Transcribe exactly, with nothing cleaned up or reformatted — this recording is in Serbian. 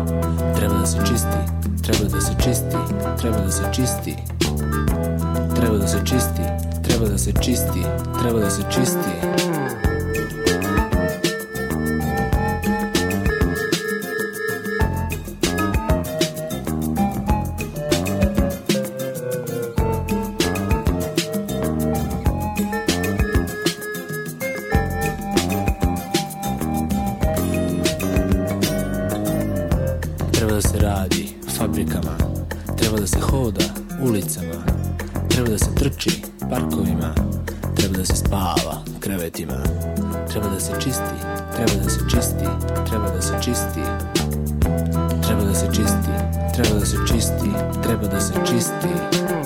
Treba da se čisti, treba da se čisti, treba da se čisti. Treba da se čisti, treba da se čisti, treba da se čisti. Treba da se radi fabrikama, treba da se hoda ulicama, treba da se trči parkovima, treba da se spava krevetima, treba da se čisti, treba da se čisti, treba da se čisti, treba da se čisti, treba da se čisti, treba da se čisti.